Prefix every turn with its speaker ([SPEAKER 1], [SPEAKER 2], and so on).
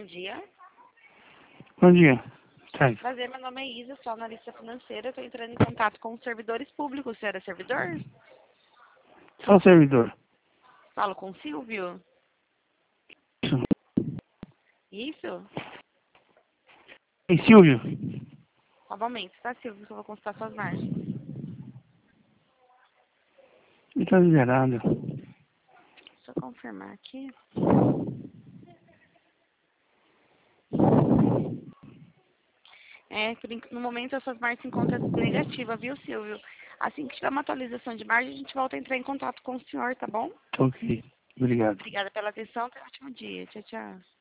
[SPEAKER 1] Bom dia.
[SPEAKER 2] Bom dia. Sai.
[SPEAKER 1] Prazer, meu nome é Isa, sou analista financeira. Estou entrando em contato com os servidores públicos. Você era servidor?
[SPEAKER 2] Só o servidor.
[SPEAKER 1] Falo com o Silvio?
[SPEAKER 2] Isso.
[SPEAKER 1] Isso?
[SPEAKER 2] Ei, Silvio.
[SPEAKER 1] Novamente, tá, Silvio? Que eu vou consultar suas margens.
[SPEAKER 2] Ele tá liberado.
[SPEAKER 1] Deixa eu confirmar aqui. No momento, essas margens se encontram negativas, viu, Silvio? Assim que tiver uma atualização de margem, a gente volta a entrar em contato com o senhor, tá bom?
[SPEAKER 2] Ok. Obrigado.
[SPEAKER 1] Obrigada pela atenção. Tenha um ótimo dia. Tchau, tchau.